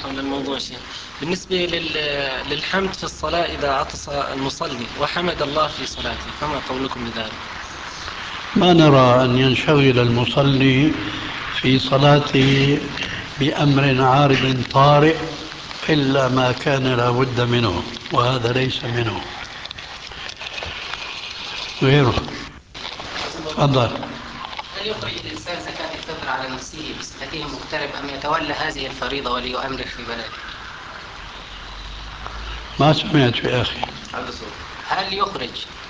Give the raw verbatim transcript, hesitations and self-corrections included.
حول الموضوع شيء. بالنسبة لل... للحمد في الصلاة إذا عطس المصلي وحمد الله في صلاته، فما قولكم بذلك؟ ما نرى أن ينشغل المصلي في صلاته بأمر عارض طارئ إلا ما كان لا بد منه، وهذا ليس منه غيره. تفضل. هل يخرج الإنسان زكاة الفطر على نفسه بصفته مغترب أم يتولى هذه الفريضة وليؤمر في بلده؟ ما سمعت يا أخي. هل يخرج